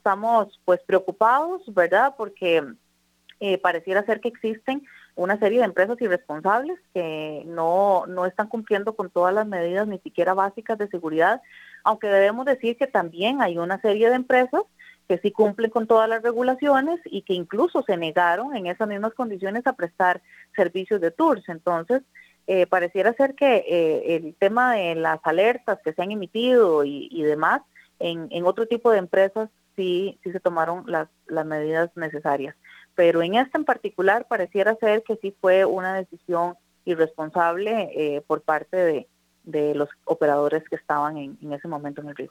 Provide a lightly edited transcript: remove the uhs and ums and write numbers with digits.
estamos pues preocupados, ¿verdad? Porque pareciera ser que existen una serie de empresas irresponsables que no están cumpliendo con todas las medidas, ni siquiera básicas de seguridad, aunque debemos decir que también hay una serie de empresas que sí cumplen con todas las regulaciones y que incluso se negaron en esas mismas condiciones a prestar servicios de tours. Entonces, pareciera ser que el tema de las alertas que se han emitido y demás, en otro tipo de empresas sí se tomaron las medidas necesarias. Pero en esta en particular pareciera ser que sí fue una decisión irresponsable por parte de los operadores que estaban en ese momento en el río.